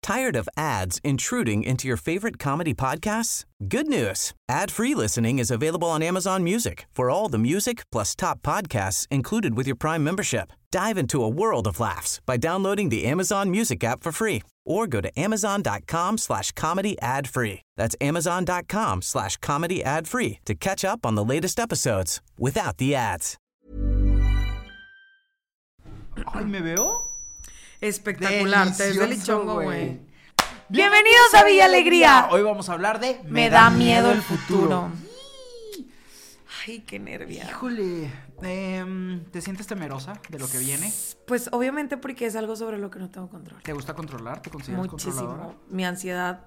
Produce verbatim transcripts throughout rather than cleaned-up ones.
Tired of ads intruding into your favorite comedy podcasts? Good news. Ad-free listening is available on Amazon Music for all the music plus top podcasts included with your Prime membership. Dive into a world of laughs by downloading the Amazon Music app for free or go to amazon.com slash comedy ad free. That's amazon.com slash comedy ad free to catch up on the latest episodes without the ads. Ay, ¿me veo? Espectacular, te ves delichongo, güey. Bienvenidos a Villa Alegría. Hoy vamos a hablar de Me da miedo el futuro. Ay, qué nervia. Híjole, eh, ¿te sientes temerosa de lo que viene? Pues obviamente porque es algo sobre lo que no tengo control. ¿Te gusta controlar? ¿Te consideras controladora? Muchísimo. Mi ansiedad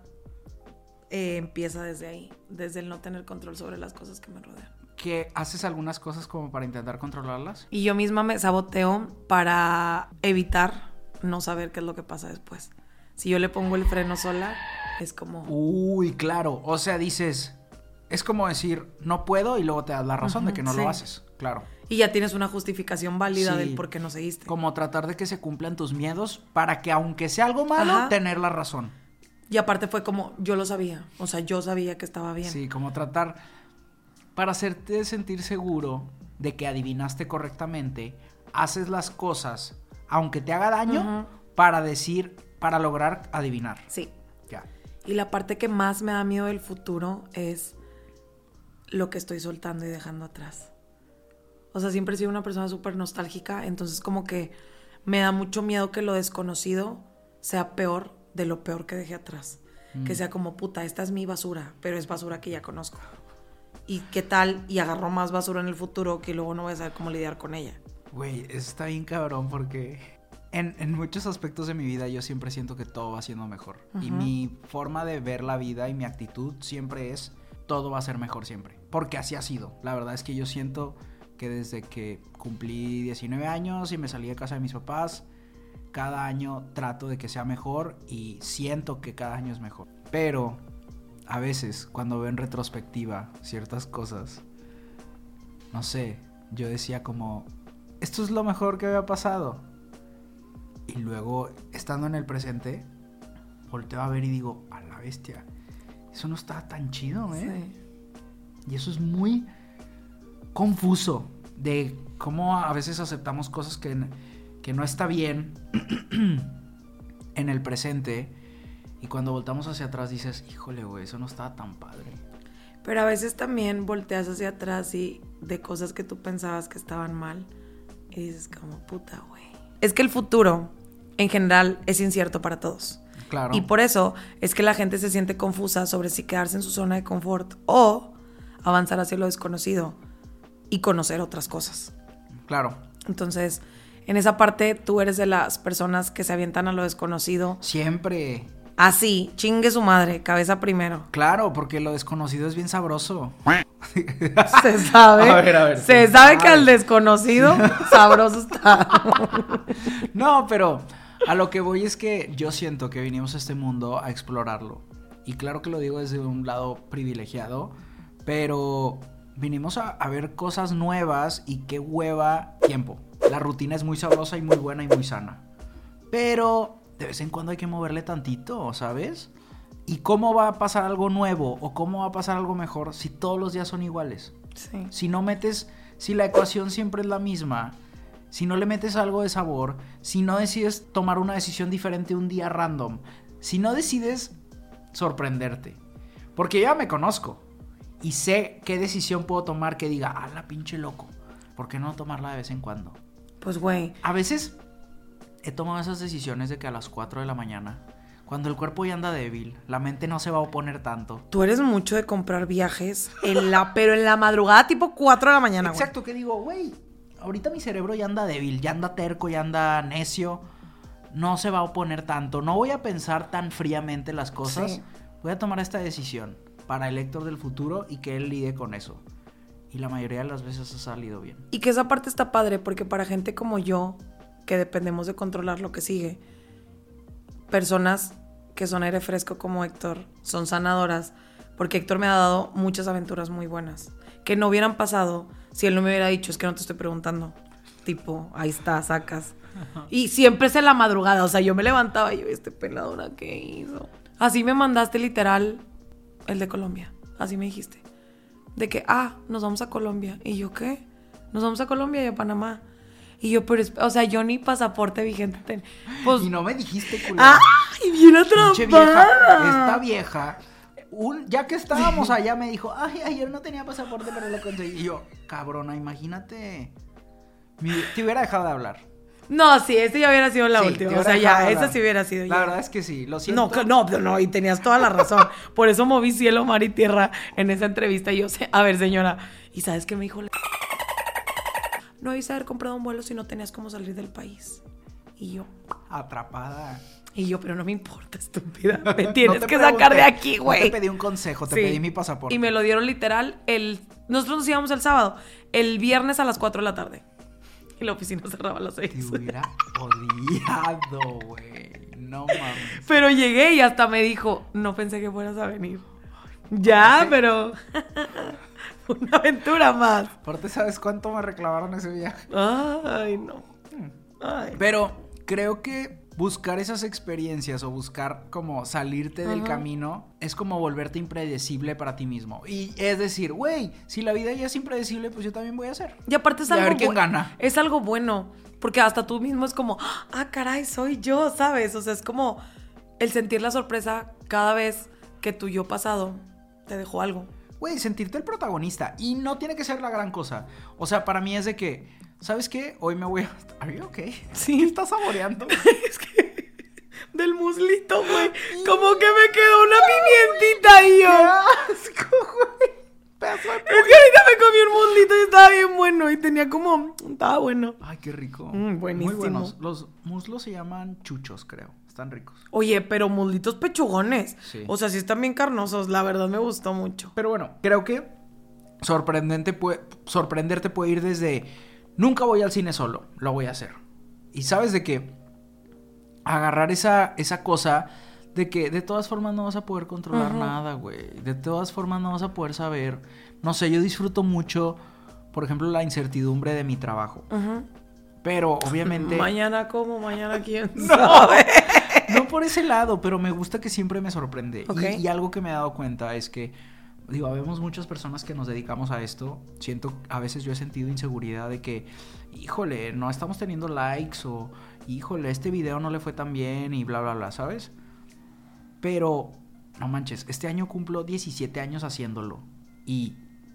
eh, empieza desde ahí, desde el no tener control sobre las cosas que me rodean. ¿Que haces algunas cosas como para intentar controlarlas? Y yo misma me saboteo para evitar no saber qué es lo que pasa después. Si yo le pongo el freno sola, es como... Uy, claro. O sea, dices... Es como decir, no puedo, y luego te das la razón uh-huh, de que no sí. lo haces. Claro. Y ya tienes una justificación válida sí. del por qué no seguiste. Como tratar de que se cumplan tus miedos para que, aunque sea algo malo, Ajá. tener la razón. Y aparte fue como, yo lo sabía. O sea, yo sabía que estaba bien. Sí, como tratar... Para hacerte sentir seguro de que adivinaste correctamente, haces las cosas, aunque te haga daño, uh-huh. para decir, para lograr adivinar. Sí. Ya. Y la parte que más me da miedo del futuro es lo que estoy soltando y dejando atrás. O sea, siempre he sido una persona súper nostálgica, entonces como que me da mucho miedo que lo desconocido sea peor de lo peor que dejé atrás. Mm. Que sea como, puta, esta es mi basura, pero es basura que ya conozco. ¿Y qué tal? Y agarro más basura en el futuro que luego no voy a saber cómo lidiar con ella. Güey, eso está bien cabrón porque en, en muchos aspectos de mi vida yo siempre siento que todo va siendo mejor. Uh-huh. Y mi forma de ver la vida y mi actitud siempre es, todo va a ser mejor siempre. Porque así ha sido. La verdad es que yo siento que desde que cumplí diecinueve años y me salí de casa de mis papás, cada año trato de que sea mejor y siento que cada año es mejor. Pero... a veces, cuando veo en retrospectiva ciertas cosas, no sé, yo decía como, esto es lo mejor que había pasado. Y luego, estando en el presente, volteo a ver y digo, a la bestia, eso no estaba tan chido, ¿eh? Sí. Y eso es muy confuso, de cómo a veces aceptamos cosas que, que no está bien en el presente. Y cuando voltamos hacia atrás dices, híjole, güey, eso no estaba tan padre. Pero a veces también volteas hacia atrás y de cosas que tú pensabas que estaban mal y dices como, puta, güey. Es que el futuro, en general, es incierto para todos. Claro. Y por eso es que la gente se siente confusa sobre si quedarse en su zona de confort o avanzar hacia lo desconocido y conocer otras cosas. Claro. Entonces, en esa parte, tú eres de las personas que se avientan a lo desconocido. Siempre. Así, chingue su madre, cabeza primero. Claro, porque lo desconocido es bien sabroso. Se sabe. A ver, a ver. Se, se sabe, sabe que al desconocido sabroso está. No, pero a lo que voy es que yo siento que vinimos a este mundo a explorarlo. Y claro que lo digo desde un lado privilegiado, pero vinimos a, a ver cosas nuevas y qué hueva tiempo. La rutina es muy sabrosa y muy buena y muy sana. Pero... de vez en cuando hay que moverle tantito, ¿sabes? ¿Y cómo va a pasar algo nuevo o cómo va a pasar algo mejor si todos los días son iguales? Sí. Si no metes, si la ecuación siempre es la misma, si no le metes algo de sabor, si no decides tomar una decisión diferente un día random, si no decides sorprenderte. Porque yo ya me conozco y sé qué decisión puedo tomar que diga, ah, la pinche loco, ¿por qué no tomarla de vez en cuando? Pues, güey. A veces... he tomado esas decisiones de que a las cuatro de la mañana, cuando el cuerpo ya anda débil, la mente no se va a oponer tanto. Tú eres mucho de comprar viajes, en la, pero en la madrugada tipo cuatro de la mañana, güey. Exacto, que digo, güey, ahorita mi cerebro ya anda débil, ya anda terco, ya anda necio, no se va a oponer tanto, no voy a pensar tan fríamente las cosas, sí. Voy a tomar esta decisión para el Héctor del futuro y que él lidie con eso. Y la mayoría de las veces ha salido bien. Y que esa parte está padre, porque para gente como yo... que dependemos de controlar lo que sigue. Personas que son aire fresco como Héctor son sanadoras, porque Héctor me ha dado muchas aventuras muy buenas que no hubieran pasado si él no me hubiera dicho, es que no te estoy preguntando. Tipo, ahí está, sacas. Y siempre es en la madrugada. O sea, yo me levantaba y yo, este peladora, ¿qué hizo? Así me mandaste literal el de Colombia. Así me dijiste. De que, ah, nos vamos a Colombia. Y yo, ¿qué? Nos vamos a Colombia y a Panamá. Y yo, pero, o sea, yo ni pasaporte vigente ten... Pues... Y no me dijiste, culera. ¡Ay, bien atrapada! Pinche vieja, esta vieja, un, ya que estábamos allá, me dijo, ay, ayer no tenía pasaporte, pero lo conseguí. Y yo, cabrona, imagínate. Mi, te hubiera dejado de hablar. No, sí, esa ya hubiera sido la Sí, última. te O sea, hubiera ya, dejado de esa hablar. sí hubiera sido La ya. verdad es que sí, lo siento. No, no, no, y tenías toda la razón. Por eso moví cielo, mar y tierra en esa entrevista. Y yo sé, a ver, señora, ¿y sabes qué me dijo? No debiste haber comprado un vuelo si no tenías cómo salir del país. Y yo, Atrapada. y yo, pero no me importa, estúpida. Me No tienes te que sacar de pregunté, aquí, no güey. te pedí un consejo, te Sí. pedí mi pasaporte. Y me lo dieron literal el... Nosotros nos íbamos el sábado, el viernes a las cuatro de la tarde. Y la oficina cerraba a las seis. Te hubiera odiado, güey. No mames. Pero llegué y hasta me dijo, no pensé que fueras a venir. Ya, pero... una aventura más. Aparte, ¿sabes cuánto me reclamaron ese viaje? Ay, no. Ay. Pero creo que buscar esas experiencias o buscar como salirte del Ajá. camino es como volverte impredecible para ti mismo. Y es decir, güey, si la vida ya es impredecible, pues yo también voy a hacer. Y aparte es Y a algo ver quién bu- gana. Es algo bueno, porque hasta tú mismo es como, ah, caray, soy yo, ¿sabes? O sea, es como el sentir la sorpresa cada vez que tu yo pasado te dejó algo. Güey, sentirte el protagonista. Y no tiene que ser la gran cosa. O sea, para mí es de que, ¿sabes qué? Hoy me voy a... ¿Are you okay? Sí. ¿Qué estás saboreando? Es que del muslito, güey, como que me quedó una pimientita y ¡Qué yo... asco, güey! Pedazo de Es que ahorita me comí un muslito y estaba bien bueno y tenía como... Estaba bueno. Ay, qué rico. Mm, buenísimo. Muy buenos. Los muslos se llaman chuchos, creo. Están ricos. Oye, pero muslitos pechugones. Sí. O sea, sí están bien carnosos. La verdad me gustó mucho. Pero bueno, creo que sorprendente puede, sorprenderte puede ir desde nunca voy al cine solo, lo voy a hacer. Y sabes de que agarrar esa, esa cosa de que de todas formas no vas a poder controlar Ujú. nada, güey. De todas formas no vas a poder saber. No sé, yo disfruto mucho, por ejemplo, la incertidumbre de mi trabajo. Ujú. Pero obviamente... Mañana como, mañana quién No. sabe. No por ese lado, pero me gusta que siempre me sorprende. Ok. Y, y algo que me he dado cuenta es que, digo, habemos muchas personas que nos dedicamos a esto. Siento, a veces yo he sentido inseguridad de que, híjole, no estamos teniendo likes o, híjole, este video no le fue tan bien y bla, bla, bla, ¿sabes? Pero, no manches, este año cumplo diecisiete años haciéndolo y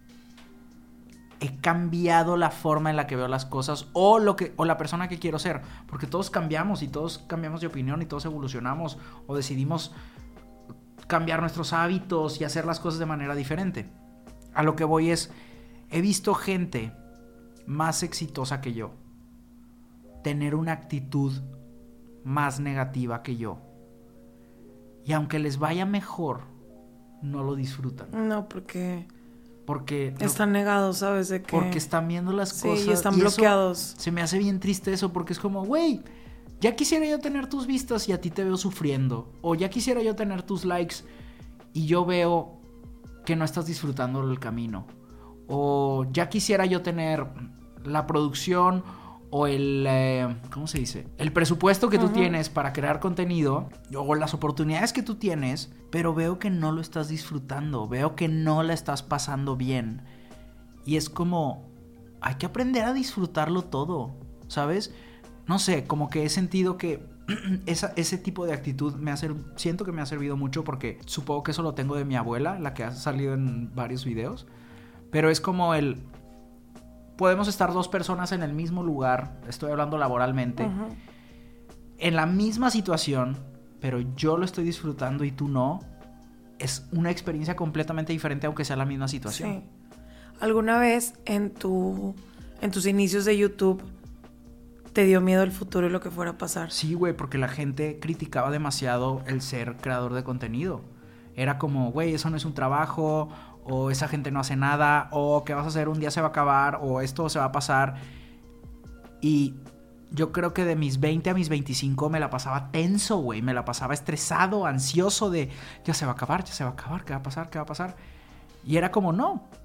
he cambiado la forma en la que veo las cosas o lo que o la persona que quiero ser, porque todos cambiamos y todos cambiamos de opinión y todos evolucionamos o decidimos cambiar nuestros hábitos y hacer las cosas de manera diferente. A lo que voy es, he visto gente más exitosa que yo tener una actitud más negativa que yo. Y aunque les vaya mejor, no lo disfrutan. No, porque Porque no- están negados, ¿sabes? De que... porque están viendo las Sí, cosas y están eso bloqueados. se me hace bien triste eso, porque es como, güey, ya quisiera yo tener tus vistas y a ti te veo sufriendo. O ya quisiera yo tener tus likes y yo veo que no estás disfrutando el camino. O ya quisiera yo tener la producción o el, eh, ¿cómo se dice? El presupuesto que tú Ujú. tienes para crear contenido o las oportunidades que tú tienes, pero veo que no lo estás disfrutando, veo que no la estás pasando bien. Y es como, hay que aprender a disfrutarlo todo, ¿sabes? No sé, como que he sentido que esa, ese tipo de actitud me ha ser- siento que me ha servido mucho porque supongo que eso lo tengo de mi abuela, la que ha salido en varios videos. Pero es como el... Podemos estar dos personas en el mismo lugar, estoy hablando laboralmente, Ujú. en la misma situación, pero yo lo estoy disfrutando y tú no. Es una experiencia completamente diferente aunque sea la misma situación. Sí. ¿Alguna vez en tu en tus inicios de YouTube te dio miedo el futuro y lo que fuera a pasar? Sí, güey, porque la gente criticaba demasiado el ser creador de contenido. Era como, güey, eso no es un trabajo, o esa gente no hace nada, o ¿qué vas a hacer? Un día se va a acabar, o esto se va a pasar. Y yo creo que de mis veinte a mis veinticinco me la pasaba tenso, güey. Me la pasaba estresado, ansioso de, ya se va a acabar, ya se va a acabar, ¿qué va a pasar? ¿Qué va a pasar? Y era como, no,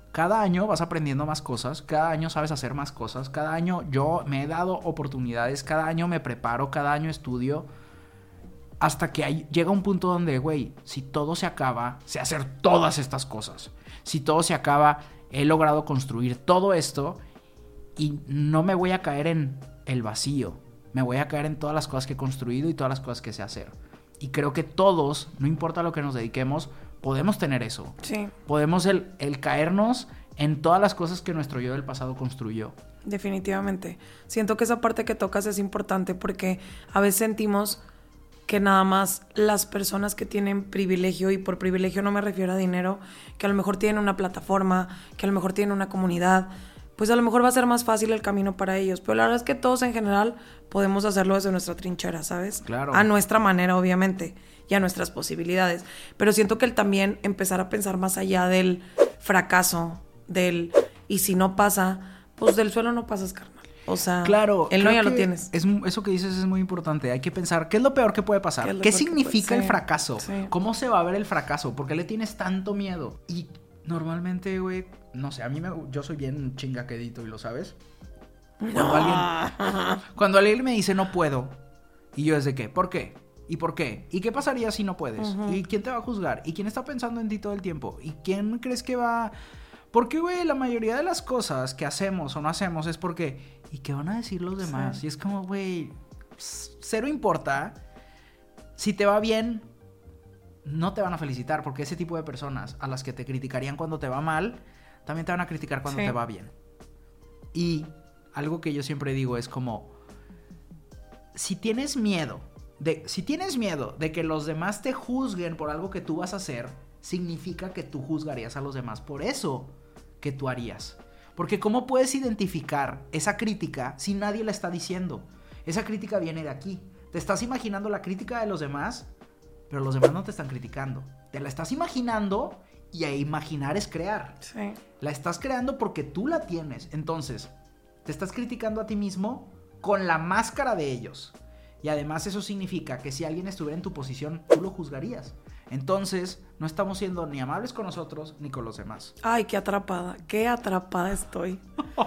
cada año vas aprendiendo más cosas, cada año sabes hacer más cosas, cada año yo me he dado oportunidades, cada año me preparo, cada año estudio, hasta que hay, llega un punto donde, güey, si todo se acaba, sé hacer todas estas cosas. Si todo se acaba, he logrado construir todo esto y no me voy a caer en el vacío. Me voy a caer en todas las cosas que he construido y todas las cosas que sé hacer. Y creo que todos, no importa lo que nos dediquemos, podemos tener eso. Sí. Podemos el, el caernos en todas las cosas que nuestro yo del pasado construyó. Definitivamente. Siento que esa parte que tocas es importante porque a veces sentimos que nada más las personas que tienen privilegio, y por privilegio no me refiero a dinero, que a lo mejor tienen una plataforma, que a lo mejor tienen una comunidad, pues a lo mejor va a ser más fácil el camino para ellos. Pero la verdad es que todos en general podemos hacerlo desde nuestra trinchera, ¿sabes? Claro. A nuestra manera, obviamente, y a nuestras posibilidades. Pero siento que el también empezar a pensar más allá del fracaso, del y si no pasa, pues del suelo no pasas, carnal. O sea, claro, el no ya lo tienes. Es, eso que dices es muy importante. Hay que pensar, ¿qué es lo peor que puede pasar? ¿Qué, ¿Qué significa puede... el fracaso? Sí. ¿Cómo se va a ver el fracaso? ¿Por qué le tienes tanto miedo? Y normalmente, güey, no sé, a mí me, yo soy bien chingaquedito y lo sabes. Cuando, no. alguien, cuando alguien me dice no puedo, y yo es de qué, ¿por qué? ¿Y por qué? ¿Y qué pasaría si no puedes? Uh-huh. ¿Y quién te va a juzgar? ¿Y quién está pensando en ti todo el tiempo? ¿Y quién crees que va...? Porque, güey, la mayoría de las cosas que hacemos o no hacemos es porque... ¿Y qué van a decir los demás? Sí. Y es como, güey, cero importa. Si te va bien, no te van a felicitar. Porque ese tipo de personas a las que te criticarían cuando te va mal, también te van a criticar cuando sí. te va bien. Y algo que yo siempre digo es como... Si tienes miedo de, si tienes miedo de que los demás te juzguen por algo que tú vas a hacer, significa que tú juzgarías a los demás por eso que tú harías. Porque ¿cómo puedes identificar esa crítica si nadie la está diciendo? Esa crítica viene de aquí. Te estás imaginando la crítica de los demás, pero los demás no te están criticando. Te la estás imaginando y a imaginar es crear. Sí. La estás creando porque tú la tienes. Entonces, te estás criticando a ti mismo con la máscara de ellos. Y además eso significa que si alguien estuviera en tu posición, tú lo juzgarías. Entonces, no estamos siendo ni amables con nosotros ni con los demás. Ay, qué atrapada, qué atrapada estoy.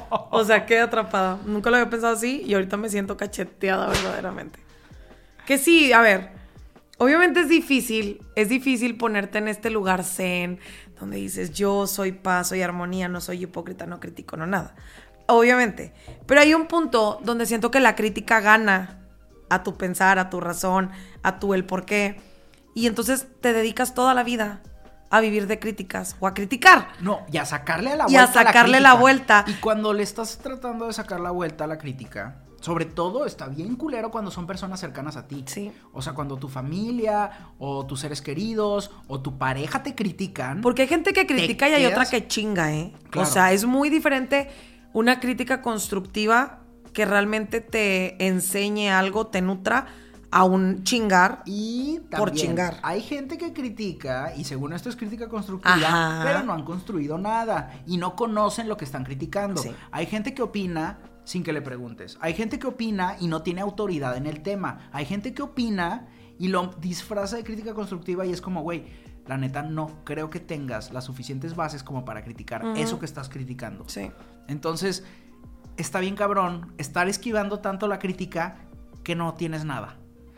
O sea, qué atrapada. Nunca lo había pensado así y ahorita me siento cacheteada verdaderamente. Que sí, a ver, obviamente es difícil, es difícil ponerte en este lugar zen, donde dices, yo soy paz, soy armonía, no soy hipócrita, no critico, no nada. Obviamente. Pero hay un punto donde siento que la crítica gana a tu pensar, a tu razón, a tu el por qué. Y entonces te dedicas toda la vida a vivir de críticas o a criticar. No, y a sacarle a la y vuelta. Y a sacarle a la, la vuelta. Y cuando le estás tratando de sacar la vuelta a la crítica, sobre todo está bien culero cuando son personas cercanas a ti. Sí. O sea, cuando tu familia o tus seres queridos o tu pareja te critican. Porque hay gente que critica y hay quedas... otra que chinga, ¿eh? Claro. O sea, es muy diferente una crítica constructiva que realmente te enseñe algo, te nutra, a un chingar y también por chingar. Hay gente que critica y según esto es crítica constructiva, ajá, pero no han construido nada y no conocen lo que están criticando. Sí. Hay gente que opina sin que le preguntes. Hay gente que opina y no tiene autoridad en el tema. Hay gente que opina y lo disfraza de crítica constructiva y es como, güey, la neta no creo que tengas las suficientes bases como para criticar uh-huh. eso que estás criticando. Sí. Entonces, está bien cabrón estar esquivando tanto la crítica que no tienes nada.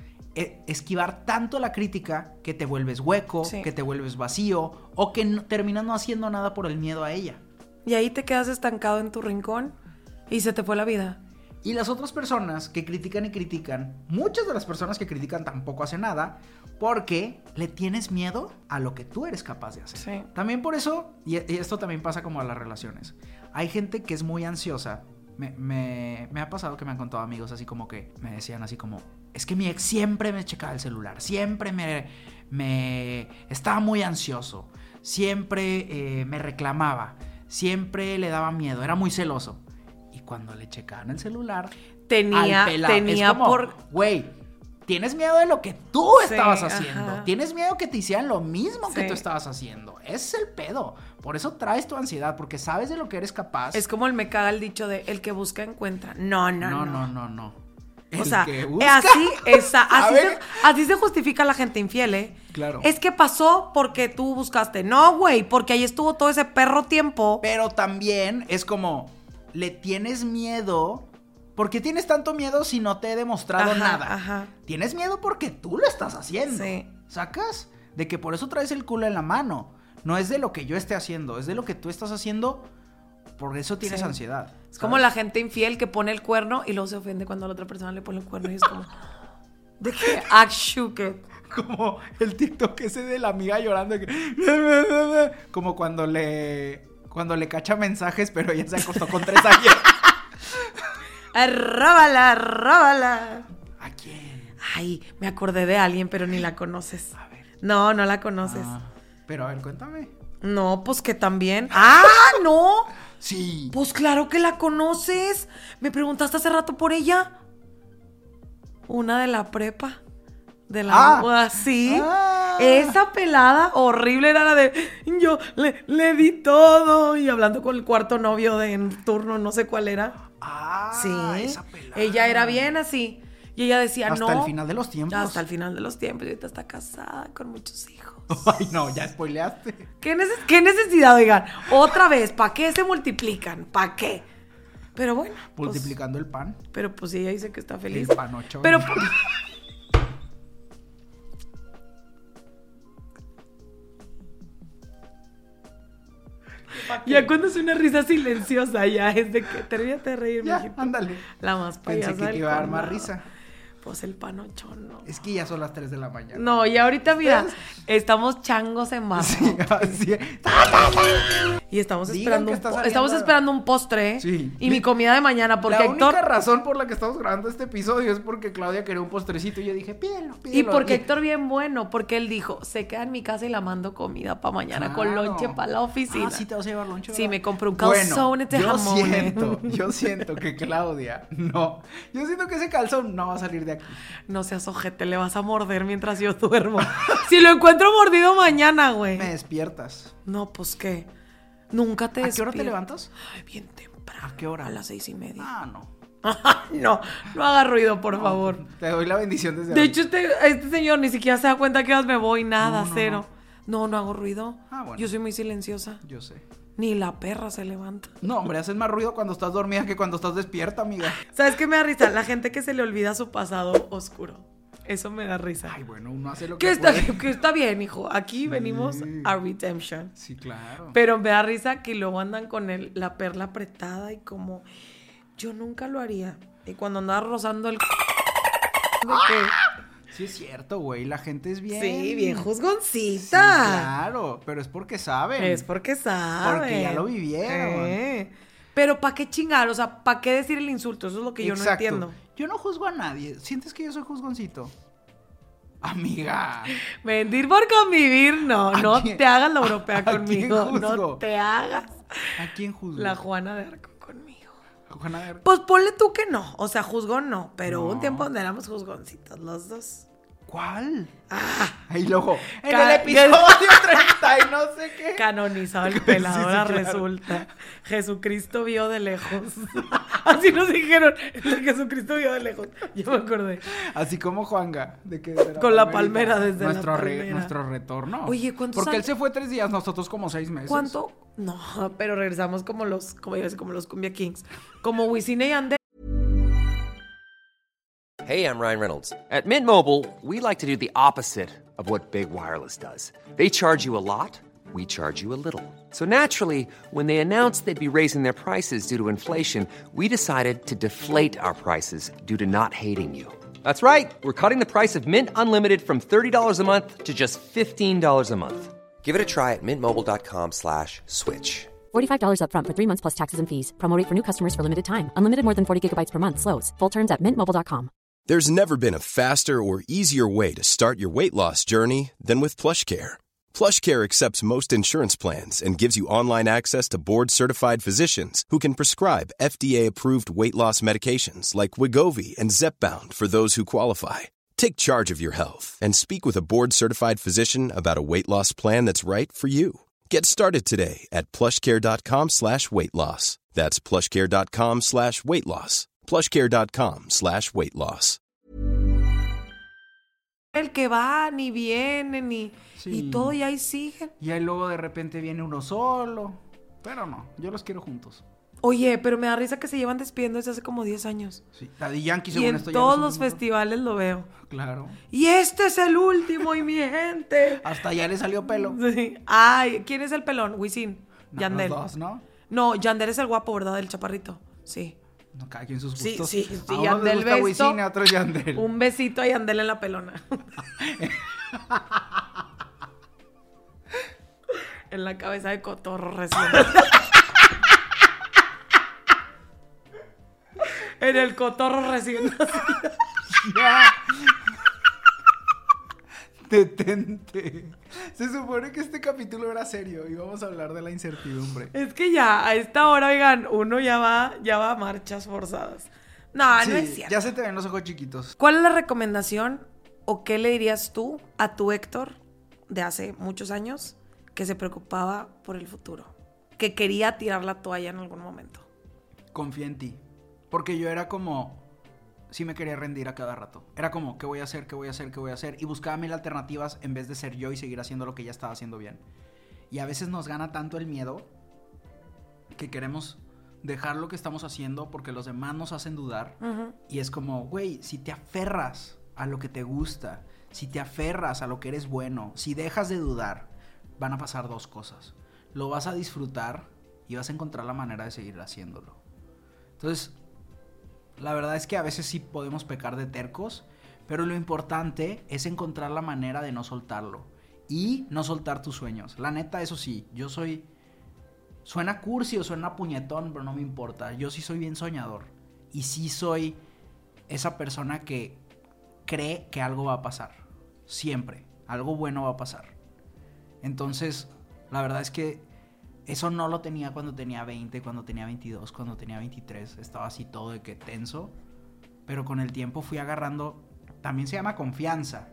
Esquivar tanto la crítica que te vuelves hueco, sí. que te vuelves vacío o que no, terminas no haciendo nada por el miedo a ella. Y ahí te quedas estancado en tu rincón y se te fue la vida. Y las otras personas que critican y critican, muchas de las personas que critican tampoco hacen nada porque le tienes miedo a lo que tú eres capaz de hacer. Sí. También por eso, y esto también pasa como a las relaciones, hay gente que es muy ansiosa. Me, me, me ha pasado que me han contado amigos así como que me decían así como, es que mi ex siempre me checaba el celular, siempre me, me estaba muy ansioso, siempre eh, me reclamaba, siempre le daba miedo, era muy celoso. Y cuando le checaban el celular, tenía, al pelado, tenía es como, por... güey, tienes miedo de lo que tú sí, estabas haciendo. Ajá. Tienes miedo que te hicieran lo mismo sí. que tú estabas haciendo. Ese es el pedo. Por eso traes tu ansiedad, porque sabes de lo que eres capaz. Es como el me caga el dicho de el que busca encuentra. No, no, no. No, no, no, no. El o sea, que busca. así, esa, así, A se, ver. así se justifica la gente infiel, ¿eh? Claro. Es que pasó porque tú buscaste. No, güey, porque ahí estuvo todo ese perro tiempo. Pero también es como, le tienes miedo. ¿Por qué tienes tanto miedo si no te he demostrado Ajá, nada? ajá. Tienes miedo porque tú lo estás haciendo. Sí. ¿Sacas? De que por eso traes el culo en la mano. No es de lo que yo esté haciendo, es de lo que tú estás haciendo. Por eso tienes Sí. ansiedad. Es ¿sabes? como la gente infiel que pone el cuerno y luego se ofende cuando a la otra persona le pone el cuerno y es como... ¿De qué? Ah, shook it. Como el TikTok ese de la amiga llorando. Que... Como cuando le... Cuando le cacha mensajes, pero ella se acostó con tres años. Arróbala, arróbala. ¿A quién? Ay, me acordé de alguien, pero ni la conoces. A ver. No, no la conoces. Ah, pero a ver, cuéntame. No, pues que también. ¡Ah, no! Sí. Pues claro que la conoces. Me preguntaste hace rato por ella. Una de la prepa. De la... Ah. sí. Ah. Esa pelada horrible era la de... Yo le, le di todo. Y hablando con el cuarto novio de en turno, no sé cuál era. Ah, Sí. esa pelada. Ella era bien así. Y ella decía, Hasta no. el final de los tiempos. Hasta el final de los tiempos. Y ahorita está casada con muchos hijos. Ay, no, ya spoileaste. ¿Qué, neces- qué necesidad, oigan? Otra vez, ¿para qué se multiplican? ¿Para qué? Pero bueno. pues, Multiplicando el pan. pero pues ella dice que está feliz. El panochón. Pero... Ya cuando es una risa silenciosa, ya es de que termínate de reír, Ya, mijito. ándale. La más payasa Pensé que te del iba a dar más condado. risa. Pues el panochón, ¿no? Es que ya son las tres de la mañana. No, y ahorita, mira, ¿Ustedes? estamos changos en marzo. Sí, así. Y estamos Digan esperando que un está po- saliendo- estamos esperando un postre. Sí. Y mi comida de mañana, porque la Héctor... única razón por la que estamos grabando este episodio es porque Claudia quería un postrecito y yo dije, pídelo, pídelo. Y porque Héctor bien bueno, porque él dijo, se queda en mi casa y la mando comida para mañana con Claro. lonche para la oficina. Ah, sí te vas a llevar lonche, Sí, ¿verdad? me compré un Bueno, calzone de yo jamón. siento, yo siento que Claudia, no. Yo siento que ese calzón no va a salir de aquí. No seas ojete, le vas a morder mientras yo duermo. Si lo encuentro mordido mañana, güey. Me despiertas. No, pues qué. Nunca te ¿A qué hora te despiertas. levantas? Ay, bien temprano. ¿A qué hora? A las seis y media. Ah, no. no, no haga ruido, por No, favor. Te doy la bendición desde De hoy. hecho, este, este señor ni siquiera se da cuenta que horas me voy, nada, No, no, cero. No. no, hago ruido. Ah, bueno. Yo soy muy silenciosa. Yo sé. Ni la perra se levanta. No, hombre, haces más ruido cuando estás dormida que cuando estás despierta, amiga. ¿Sabes qué me da risa? La gente que se le olvida su pasado oscuro. Eso me da risa. Ay, bueno, uno hace lo que que, está, puede. que está bien, hijo. Aquí venimos Sí. a redemption. Sí, claro. Pero me da risa que luego andan con el, la perla apretada y como... Yo nunca lo haría. Y cuando andaba rozando el... de que- Sí, es cierto, güey. La gente es bien. Sí, bien juzgoncita. Sí, claro. Pero es porque saben. Es porque saben. Porque ya lo vivieron. Eh. Pero ¿para qué chingar? O sea, ¿para qué decir el insulto? Eso es lo que yo no Exacto. entiendo. Yo no juzgo a nadie. ¿Sientes que yo soy juzgoncito? Amiga. Mentir por convivir, no. ¿A No quién- te hagas la europea a quién conmigo. No juzgo? te hagas ¿A quién juzgo? la Juana de Arco conmigo. Juana de Arco. Pues ponle tú que no. O sea, juzgón no. Pero hubo No. un tiempo donde éramos juzgoncitos los dos. ¿Cuál? Ah, Ahí luego. En Ca- el episodio treinta y no sé qué. canonizado el Sí, pelado, sí, ahora claro. resulta. Jesucristo vio de lejos. Así nos dijeron. El Jesucristo vio de lejos. Yo me acordé. Así como Juanga. De que desde Con la palmerita. palmera, desde la nuestro re- palmera. nuestro retorno. Oye, ¿cuántos Porque él años? se fue tres días, nosotros como seis meses. ¿Cuánto? No, pero regresamos como los, como, yo sé, como los Cumbia Kings. Como Wisin y Yandel. Hey, I'm Ryan Reynolds. At Mint Mobile, we like to do the opposite of what Big Wireless does. They charge you a lot, we charge you a little. So naturally, when they announced they'd be raising their prices due to inflation, we decided to deflate our prices due to not hating you. That's right. We're cutting the price of Mint Unlimited from thirty dollars a month to just fifteen dollars a month. Give it a try at mintmobile.com slash switch. forty-five dollars up front for three months plus taxes and fees. Promo rate for new customers for limited time. Unlimited more than forty gigabytes per month. Slows full terms at mint mobile dot com. There's never been a faster or easier way to start your weight loss journey than with PlushCare. PlushCare accepts most insurance plans and gives you online access to board-certified physicians who can prescribe F D A-approved weight loss medications like Wegovy and Zepbound for those who qualify. Take charge of your health and speak with a board-certified physician about a weight loss plan that's right for you. Get started today at plushcare.com slash weight loss. That's plushcare.com slash weight loss. plushcare.com slash weight loss. El que va, ni viene, ni... Sí. Y todo y ahí siguen. Y ahí luego de repente viene uno solo. Pero no, yo los quiero juntos. Oye, pero me da risa que se llevan despidiendo desde hace como diez años. Sí, Daddy Yankee, Y según en esto, ya todos no los son juntos. festivales lo veo. Claro. Y este es el último, y mi gente. Hasta ya le salió pelo. Sí. Ay, ¿quién es el pelón? Wisin. No, Yandel. los dos, ¿no? No, Yandel es el guapo, ¿verdad? El chaparrito. Sí. No, cada quien sus Sí, gustos. sí, sí, A uno Yandel le gusta beso. Wisin, a otro Yandel. Un besito a Yandel en la pelona. En la cabeza de cotorro recién. En el cotorro recién. Ya. Detente. Se supone que este capítulo era serio y vamos a hablar de la incertidumbre. Es que ya, a esta hora, oigan, uno ya va, ya va a marchas forzadas. No, Sí, no es cierto. ya se te ven los ojos chiquitos. ¿Cuál es la recomendación o qué le dirías tú a tu Héctor de hace muchos años que se preocupaba por el futuro? Que quería tirar la toalla en algún momento. Confía en ti. Porque yo era como... Sí me quería rendir a cada rato. Era como, ¿qué voy a hacer? ¿Qué voy a hacer? ¿Qué voy a hacer? Y buscaba mil alternativas en vez de ser yo y seguir haciendo lo que ya estaba haciendo bien. Y a veces nos gana tanto el miedo que queremos dejar lo que estamos haciendo porque los demás nos hacen dudar. Uh-huh. Y es como, güey, si te aferras a lo que te gusta, si te aferras a lo que eres bueno, si dejas de dudar, van a pasar dos cosas. Lo vas a disfrutar y vas a encontrar la manera de seguir haciéndolo. Entonces... La verdad es que a veces sí podemos pecar de tercos, pero lo importante es encontrar la manera de no soltarlo y no soltar tus sueños. La neta, eso sí, yo soy... Suena cursi o suena puñetón, pero no me importa. Yo sí soy bien soñador y sí soy esa persona que cree que algo va a pasar. Siempre, algo bueno va a pasar. Entonces, la verdad es que eso no lo tenía cuando tenía veinte, cuando tenía veintidós, cuando tenía veintitrés. Estaba así todo de que tenso. Pero con el tiempo fui agarrando... También se llama confianza.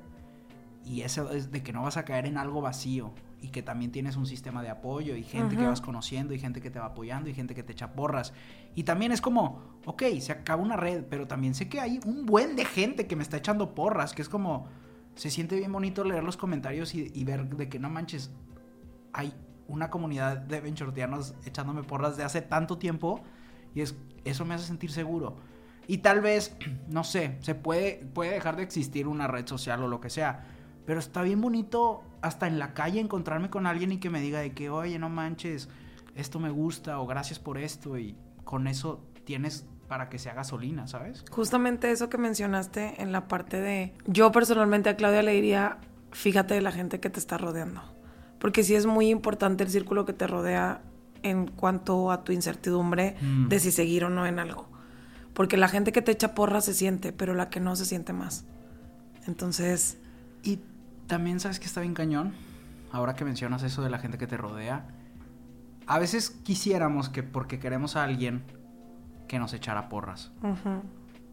Y eso es de que no vas a caer en algo vacío. Y que también tienes un sistema de apoyo. Y gente uh-huh. que vas conociendo. Y gente que te va apoyando. Y gente que te echa porras. Y también es como... Ok, se acaba una red. Pero también sé que hay un buen de gente que me está echando porras. Que es como... Se siente bien bonito leer los comentarios y, y ver de que no manches... Hay... una comunidad de benchortianos echándome porras de hace tanto tiempo y es, eso me hace sentir seguro. Y tal vez, no sé, se puede, puede dejar de existir una red social o lo que sea, pero está bien bonito hasta en la calle encontrarme con alguien y que me diga de que, oye, no manches, esto me gusta o gracias por esto, y con eso tienes para que sea gasolina, ¿sabes? Justamente eso que mencionaste en la parte de... Yo personalmente a Claudia le diría, fíjate de la gente que te está rodeando. Porque sí es muy importante el círculo que te rodea en cuanto a tu incertidumbre mm. de si seguir o no en algo. Porque la gente que te echa porra se siente, pero la que no se siente más. Entonces... Y también, ¿sabes qué está bien cañón? Ahora que mencionas eso de la gente que te rodea. A veces quisiéramos que porque queremos a alguien que nos echara porras. Uh-huh.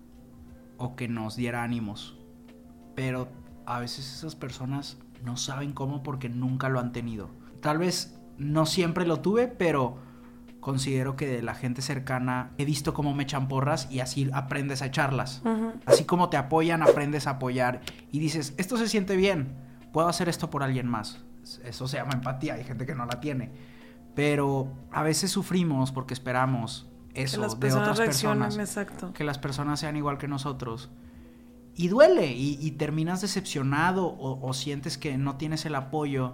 O que nos diera ánimos. Pero a veces esas personas... no saben cómo porque nunca lo han tenido. Tal vez no siempre lo tuve, pero considero que de la gente cercana he visto cómo me echan porras y así aprendes a echarlas. Uh-huh. Así como te apoyan, aprendes a apoyar y dices, esto se siente bien, puedo hacer esto por alguien más. Eso se llama empatía, hay gente que no la tiene. Pero a veces sufrimos porque esperamos eso de otras personas. Exacto. Que las personas sean igual que nosotros. Y duele, y, y terminas decepcionado o, o sientes que no tienes el apoyo.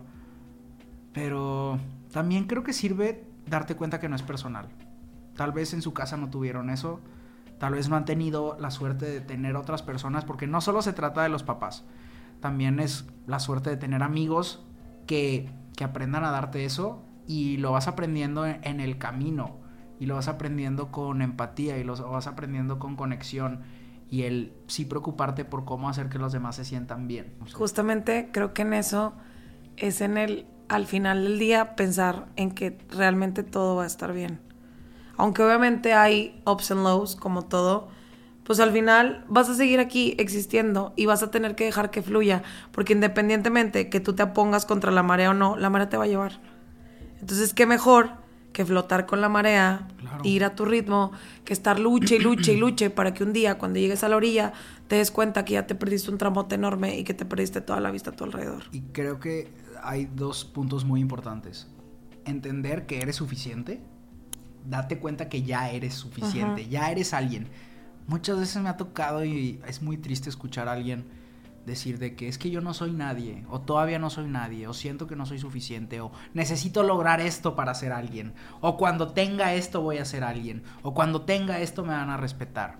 Pero también creo que sirve darte cuenta que no es personal. Tal vez en su casa no tuvieron eso. Tal vez no han tenido la suerte de tener otras personas. Porque no solo se trata de los papás. También es la suerte de tener amigos que, que aprendan a darte eso. Y lo vas aprendiendo en, en el camino. Y lo vas aprendiendo con empatía. Y lo vas aprendiendo con conexión. Y el sí preocuparte por cómo hacer que los demás se sientan bien. O sea, justamente creo que en eso es en el, al final del día, pensar en que realmente todo va a estar bien. Aunque obviamente hay ups and lows, como todo, pues al final vas a seguir aquí existiendo y vas a tener que dejar que fluya. Porque independientemente que tú te pongas contra la marea o no, la marea te va a llevar. Entonces, qué mejor que flotar con la marea, claro. ir a tu ritmo, que estar luche y luche y luche para que un día cuando llegues a la orilla te des cuenta que ya te perdiste un tramote enorme y que te perdiste toda la vista a tu alrededor. Y creo que hay dos puntos muy importantes. Entender que eres suficiente. Date cuenta que ya eres suficiente, uh-huh. ya eres alguien. Muchas veces me ha tocado y es muy triste escuchar a alguien decir de que es que yo no soy nadie, o todavía no soy nadie, o siento que no soy suficiente, o necesito lograr esto para ser alguien, o cuando tenga esto voy a ser alguien, o cuando tenga esto me van a respetar.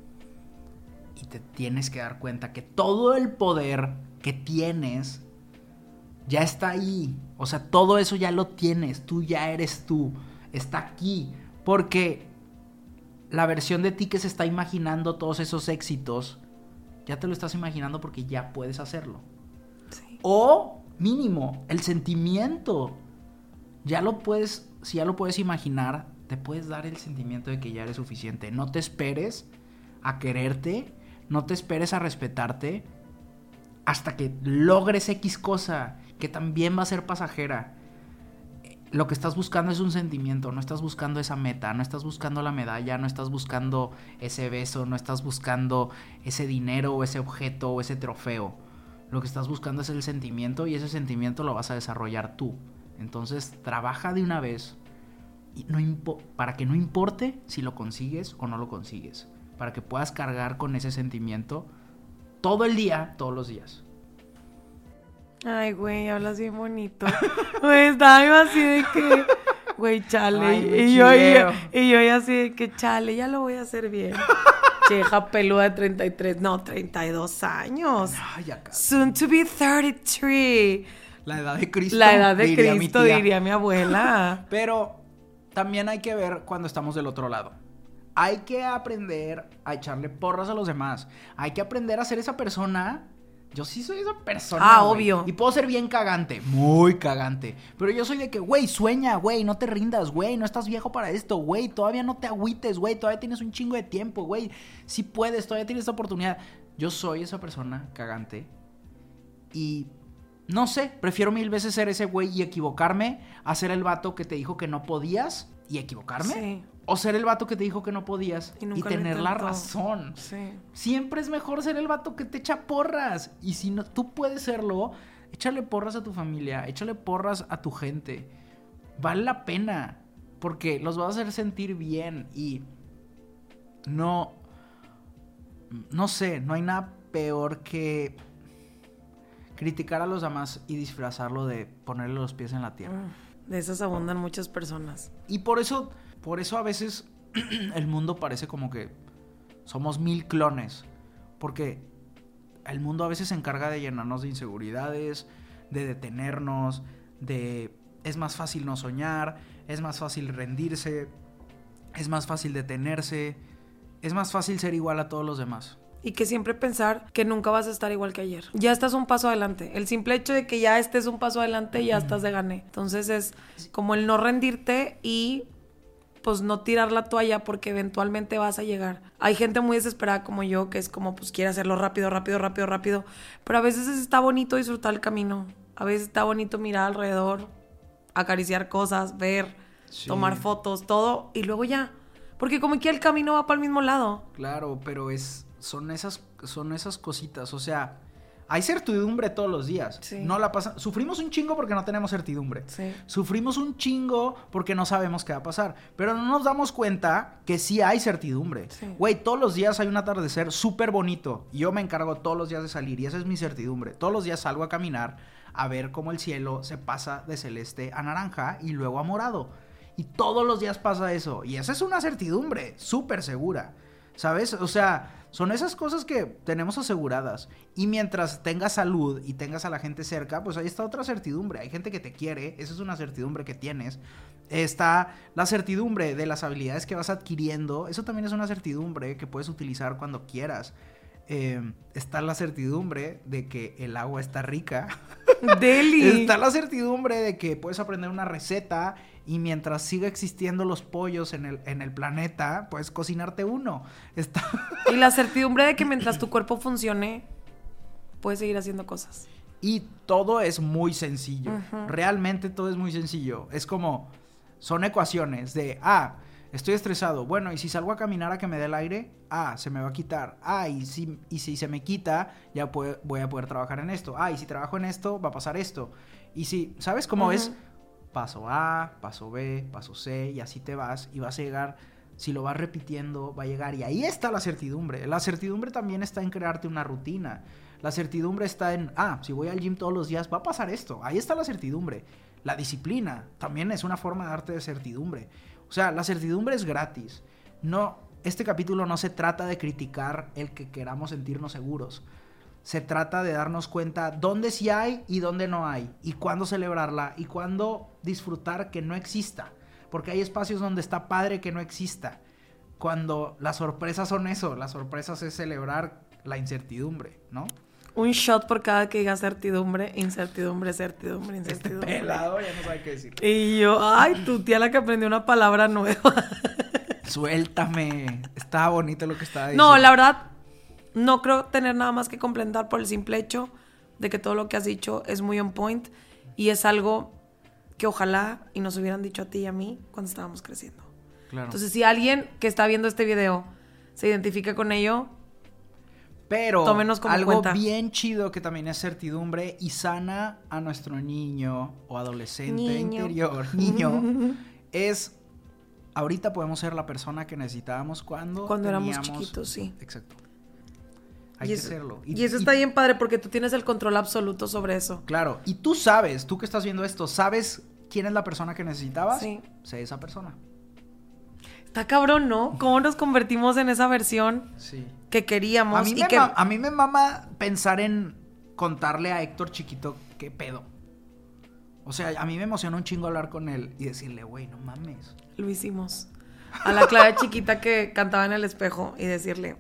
Y te tienes que dar cuenta que todo el poder que tienes ya está ahí. O sea, todo eso ya lo tienes, tú ya eres tú. Está aquí, porque la versión de ti que se está imaginando todos esos éxitos, ya te lo estás imaginando porque ya puedes hacerlo. Sí. O mínimo, el sentimiento, ya lo puedes, si ya lo puedes imaginar, te puedes dar el sentimiento de que ya eres suficiente. No te esperes a quererte, no te esperes a respetarte hasta que logres X cosa, que también va a ser pasajera. Lo que estás buscando es un sentimiento, no estás buscando esa meta, no estás buscando la medalla, no estás buscando ese beso, no estás buscando ese dinero o ese objeto o ese trofeo. Lo que estás buscando es el sentimiento y ese sentimiento lo vas a desarrollar tú. Entonces, trabaja de una vez y no impo- para que no importe si lo consigues o no lo consigues. Para que puedas cargar con ese sentimiento todo el día, todos los días. Ay, güey, hablas bien bonito. Güey, estaba yo así de que, güey, chale. Ay, y, yo, y, yo, y yo ya así de que, chale, ya lo voy a hacer bien. Cheja peluda de treinta y tres, no, treinta y dos años. Ay, ya casi. Soon to be thirty-three. La edad de Cristo. La edad de diría Cristo, mi tía. diría mi abuela. Pero también hay que ver cuando estamos del otro lado. Hay que aprender a echarle porras a los demás. Hay que aprender a ser esa persona. Yo sí soy esa persona. Ah, wey. obvio. Y puedo ser bien cagante, muy cagante. Pero yo soy de que, güey, sueña, güey, no te rindas, güey, no estás viejo para esto, güey, todavía no te agüites, güey, todavía tienes un chingo de tiempo, güey. Sí puedes, todavía tienes esta oportunidad. Yo soy esa persona cagante. Y no sé, prefiero mil veces ser ese güey y equivocarme a ser el vato que te dijo que no podías y equivocarme. Sí. O ser el vato que te dijo que no podías y, y tener la razón. Sí. Siempre es mejor ser el vato que te echa porras. Y si no, tú puedes serlo, échale porras a tu familia, échale porras a tu gente. Vale la pena, porque los vas a hacer sentir bien. Y no, no sé, no hay nada peor que criticar a los demás y disfrazarlo de ponerle los pies en la tierra. De esas abundan muchas personas. Y por eso... Por eso a veces el mundo parece como que somos mil clones. Porque el mundo a veces se encarga de llenarnos de inseguridades, de detenernos, de... Es más fácil no soñar, es más fácil rendirse, es más fácil detenerse, es más fácil ser igual a todos los demás. Y que siempre pensar que nunca vas a estar igual que ayer. Ya estás un paso adelante. El simple hecho de que ya estés un paso adelante, ya estás de gané. Entonces es como el no rendirte y... pues no tirar la toalla porque eventualmente vas a llegar. Hay gente muy desesperada como yo que es como pues quiere hacerlo rápido, rápido, rápido, rápido. Pero a veces está bonito disfrutar el camino. A veces está bonito mirar alrededor, acariciar cosas, ver, sí. tomar fotos, todo. Y luego ya. Porque como que el camino va para el mismo lado. Claro, pero es son esas, son esas cositas. O sea... Hay certidumbre todos los días. Sí. No la pasa... Sufrimos un chingo porque no tenemos certidumbre. Sí. Sufrimos un chingo porque no sabemos qué va a pasar. Pero no nos damos cuenta que sí hay certidumbre. Güey, sí. Todos los días hay un atardecer súper bonito. Y yo me encargo todos los días de salir. Y esa es mi certidumbre. Todos los días salgo a caminar a ver cómo el cielo se pasa de celeste a naranja y luego a morado. Y todos los días pasa eso. Y esa es una certidumbre súper segura. ¿Sabes? O sea... Son esas cosas que tenemos aseguradas. Y mientras tengas salud y tengas a la gente cerca, pues ahí está otra certidumbre. Hay gente que te quiere, esa es una certidumbre que tienes. Está la certidumbre de las habilidades que vas adquiriendo. Eso también es una certidumbre que puedes utilizar cuando quieras. Eh, está la certidumbre de que el agua está rica. Deli. Está la certidumbre de que puedes aprender una receta y mientras siga existiendo los pollos en el, en el planeta, puedes cocinarte uno. Está... Y la certidumbre de que mientras tu cuerpo funcione, puedes seguir haciendo cosas. Y todo es muy sencillo. Uh-huh. Realmente todo es muy sencillo. Es como... Son ecuaciones de, ah, estoy estresado. Bueno, y si salgo a caminar a que me dé el aire, ah, se me va a quitar. Ah, y si, y si se me quita, ya puede, voy a poder trabajar en esto. Ah, y si trabajo en esto, va a pasar esto. Y si, ¿sabes cómo uh-huh. es? Paso A, paso B, paso C, y así te vas y vas a llegar. Si lo vas repitiendo, va a llegar. Y ahí está la certidumbre. La certidumbre también está en crearte una rutina. La certidumbre está en, ah, si voy al gym todos los días, va a pasar esto. Ahí está la certidumbre. La disciplina también es una forma de darte de certidumbre. O sea, la certidumbre es gratis. No, este capítulo no se trata de criticar el que queramos sentirnos seguros. Se trata de darnos cuenta dónde sí hay y dónde no hay. Y cuándo celebrarla y cuándo disfrutar que no exista. Porque hay espacios donde está padre que no exista. Cuando las sorpresas son eso. Las sorpresas es celebrar la incertidumbre, ¿no? Un shot por cada que diga certidumbre, incertidumbre, certidumbre, incertidumbre. Este pelado ya no sabe qué decir. Y yo, ay, tu tía la que aprendió una palabra nueva. Suéltame. Estaba bonito lo que estaba diciendo. No, la verdad, no creo tener nada más que complementar por el simple hecho de que todo lo que has dicho es muy on point y es algo que ojalá y nos hubieran dicho a ti y a mí cuando estábamos creciendo. Claro. Entonces, si alguien que está viendo este video se identifica con ello, pero tómenos como algo cuenta. Bien chido que también es certidumbre y sana a nuestro niño o adolescente niño. interior, niño, es ahorita podemos ser la persona que necesitábamos cuando Cuando teníamos... éramos chiquitos, sí. Exacto. Hay y que eso, serlo. Y, y eso está y, bien padre porque tú tienes el control absoluto sobre eso. Claro. Y tú sabes, tú que estás viendo esto, ¿sabes quién es la persona que necesitabas? Sí. Sé esa persona. Está cabrón, ¿no? ¿Cómo nos convertimos en esa versión sí. que queríamos? A mí, y me que... ma- a mí me mama pensar en contarle a Héctor chiquito qué pedo. O sea, a mí me emociona un chingo hablar con él y decirle, güey, no mames. Lo hicimos. A la Clara chiquita que cantaba en el espejo y decirle,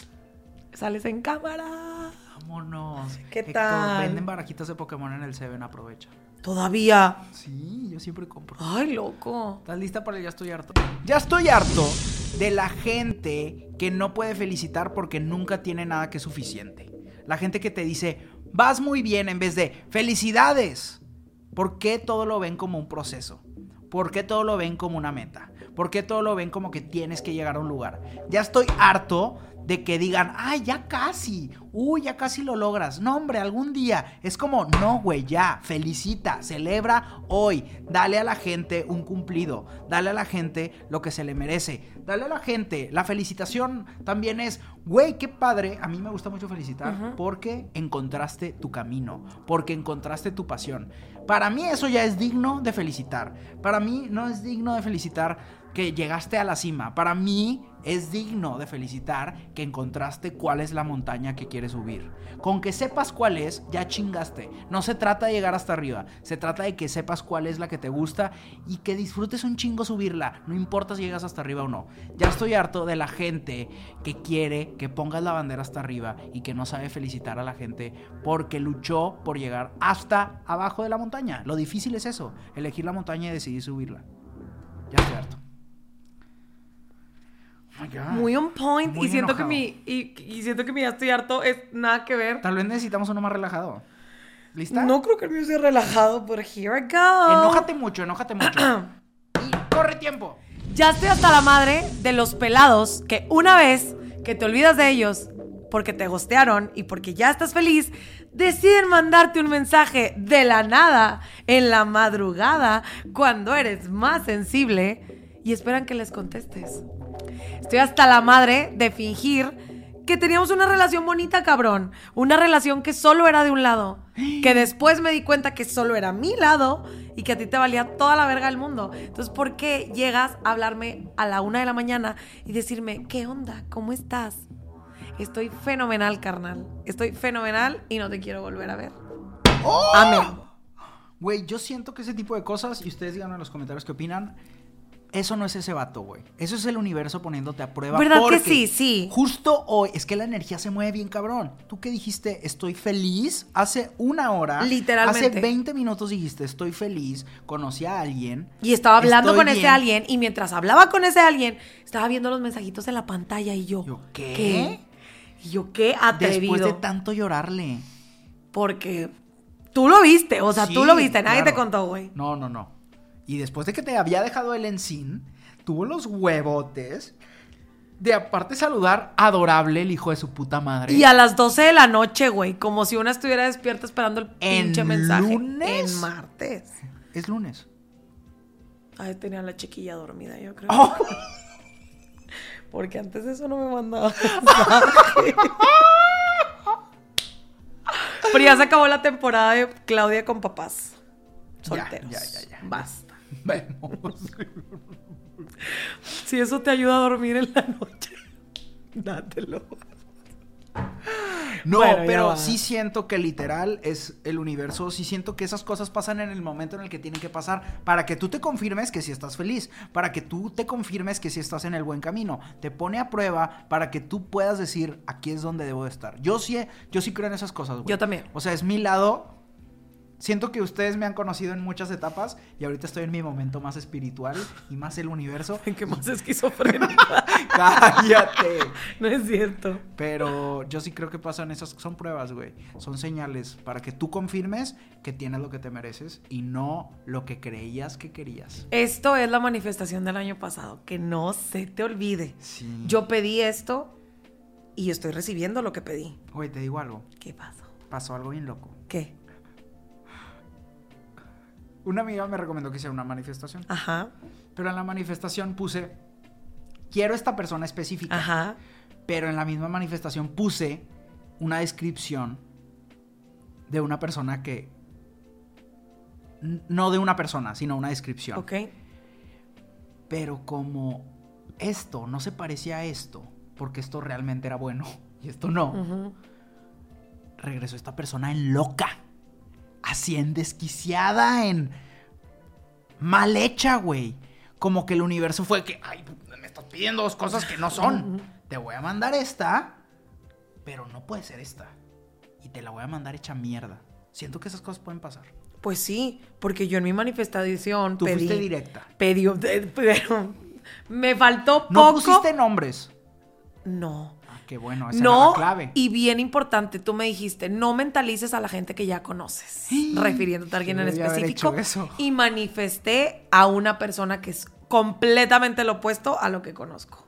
sales en cámara. Vámonos. ¿Qué Héctor, tal? venden barajitas de Pokémon en el Seven, aprovecha. ¿Todavía? Sí, yo siempre compro. Ay, loco. ¿Estás lista para el Ya estoy harto? Ya estoy harto de la gente que no puede felicitar porque nunca tiene nada que es suficiente. La gente que te dice, vas muy bien, en vez de, felicidades. ¿Por qué todo lo ven como un proceso? ¿Por qué todo lo ven como una meta? ¿Por qué todo lo ven como que tienes que llegar a un lugar? Ya estoy harto de que digan, ay, ya casi, uy, ya casi lo logras. No, hombre, algún día. Es como, no, güey, ya, felicita, celebra hoy. Dale a la gente un cumplido. Dale a la gente lo que se le merece. Dale a la gente, la felicitación también es, güey, qué padre. A mí me gusta mucho felicitar uh-huh. porque encontraste tu camino, porque encontraste tu pasión. Para mí eso ya es digno de felicitar. Para mí no es digno de felicitar que llegaste a la cima. Para mí es digno de felicitar que encontraste cuál es la montaña que quieres subir. Con que sepas cuál es, ya chingaste. No se trata de llegar hasta arriba. Se trata de que sepas cuál es la que te gusta y que disfrutes un chingo subirla. No importa si llegas hasta arriba o no. Ya estoy harto de la gente que quiere que pongas la bandera hasta arriba y que no sabe felicitar a la gente porque luchó por llegar hasta abajo de la montaña. Lo difícil es eso, elegir la montaña y decidir subirla. Ya estoy harto. Oh my God. Muy on point. Muy y siento enojado. que mi y, y siento que mi ya estoy harto es nada que ver. Tal vez necesitamos uno más relajado. ¿Lista? No creo que el mío sea relajado, pero here I go. Enójate mucho, enójate mucho. Y corre tiempo. Ya estoy hasta la madre de los pelados que una vez que te olvidas de ellos porque te gostearon y porque ya estás feliz, deciden mandarte un mensaje de la nada en la madrugada cuando eres más sensible y esperan que les contestes. Estoy hasta la madre de fingir que teníamos una relación bonita, cabrón. Una relación que solo era de un lado. Que después me di cuenta que solo era mi lado y que a ti te valía toda la verga del mundo. Entonces, ¿por qué llegas a hablarme a la una de la mañana y decirme, ¿qué onda? ¿Cómo estás? Estoy fenomenal, carnal. Estoy fenomenal y no te quiero volver a ver. ¡Oh! Amén. Güey, yo siento que ese tipo de cosas, y ustedes díganme en los comentarios qué opinan, eso no es ese vato, güey. Eso es el universo poniéndote a prueba. ¿Verdad porque que sí? Sí. Justo hoy, es que la energía se mueve bien cabrón. ¿Tú qué dijiste? Estoy feliz. Hace una hora. Literalmente. Hace veinte minutos dijiste, estoy feliz. Conocí a alguien. Y estaba hablando estoy con bien. ese alguien. Y mientras hablaba con ese alguien, estaba viendo los mensajitos en la pantalla. Y yo, ¿Yo qué? ¿Qué? Y yo, qué atrevido. Después de tanto llorarle. Porque tú lo viste. O sea, Sí, tú lo viste. Nadie claro. te contó, güey. No, no, no. Y después de que te había dejado el encín, tuvo los huevotes de aparte saludar adorable el hijo de su puta madre. Y a las doce de la noche, güey, como si una estuviera despierta esperando el ¿En pinche mensaje. lunes? En martes. Es lunes. Ay, tenía la chiquilla dormida, yo creo. Oh. Porque antes de eso no me mandaba mensaje. Pero ya se acabó la temporada de Claudia con papás solteros. Ya, ya, ya, ya. Basta. Vemos. Si eso te ayuda a dormir en la noche, dátelo. No, Bueno, ya pero va. sí siento que literal es el universo. Sí siento que esas cosas pasan en el momento en el que tienen que pasar. Para que tú te confirmes que sí estás feliz. Para que tú te confirmes que sí estás en el buen camino. Te pone a prueba para que tú puedas decir, aquí es donde debo de estar. Yo sí, yo sí creo en esas cosas, güey. Yo también. O sea, es mi lado. Siento que ustedes me han conocido en muchas etapas y ahorita estoy en mi momento más espiritual y más el universo. ¿En qué más esquizofrénica? ¡Cállate! No es cierto. Pero yo sí creo que pasan esas, son pruebas, güey. Son señales para que tú confirmes que tienes lo que te mereces y no lo que creías que querías. Esto es la manifestación del año pasado. Que no se te olvide. Sí. Yo pedí esto y estoy recibiendo lo que pedí. Güey, te digo algo. ¿Qué pasó? Pasó algo bien loco. ¿Qué? Una amiga me recomendó que hiciera una manifestación. Ajá. Pero en la manifestación puse, quiero esta persona específica. Ajá. Pero en la misma manifestación puse una descripción de una persona que... No de una persona, sino una descripción. Ok. Pero como esto no se parecía a esto, porque esto realmente era bueno y esto no, Uh-huh. regresó esta persona en loca. Así en desquiciada, en mal hecha, güey. Como que el universo fue que, ay, me estás pidiendo dos cosas que no son. Te voy a mandar esta, pero no puede ser esta. Y te la voy a mandar hecha mierda. Siento que esas cosas pueden pasar. Pues sí, porque yo en mi manifestación Tú pedí... fuiste directa. Pedí... eh, Pero me faltó poco... No pusiste nombres. No. Ah, qué bueno, esa No, era la clave. y bien importante, tú me dijiste, no mentalices a la gente que ya conoces, refiriéndote a alguien en Debí haber específico. hecho eso. Y manifesté a una persona que es completamente lo opuesto a lo que conozco.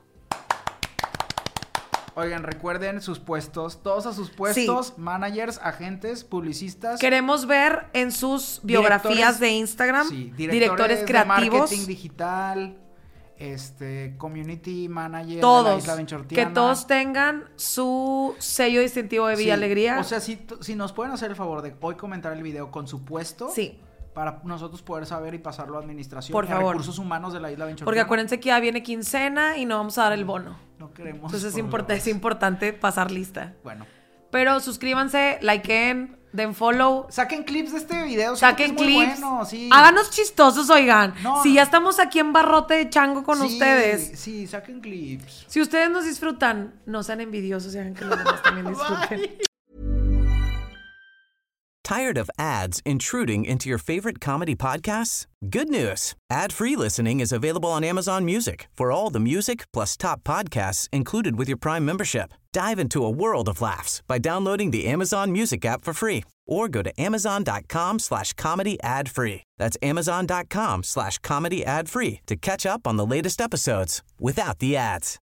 Oigan, recuerden sus puestos, todos a sus puestos, managers, agentes, publicistas. Queremos ver en sus biografías Directores- de Instagram, Sí, directores, de creativos, marketing digital, este, community manager de la todos, Isla Benchortiana. que todos tengan su sello distintivo de Villa Sí, Alegría. O sea, si, si nos pueden hacer el favor de hoy comentar el video con su puesto. Sí. Para nosotros poder saber y pasarlo a administración Por y a favor. recursos humanos de la Isla Benchortiana. Porque acuérdense que ya viene quincena y no vamos a dar el bono. No queremos. Entonces es, import- problemas. es importante pasar lista. Bueno. Pero suscríbanse, likeen, den follow. Saquen clips de este video. siento que Saquen es muy clips. bueno, sí. Háganos chistosos, oigan. No, si no. ya estamos aquí en barrote de chango con Sí, ustedes. Sí, saquen clips. Si ustedes nos disfrutan, no sean envidiosos y hagan que los demás también disfruten. Tired of ads intruding into your favorite comedy podcasts? Good news. Ad-free listening is available on Amazon Music for all the music plus top podcasts included with your Prime membership. Dive into a world of laughs by downloading the Amazon Music app for free or go to amazon.com slash comedy ad free. That's amazon.com slash comedy ad free to catch up on the latest episodes without the ads.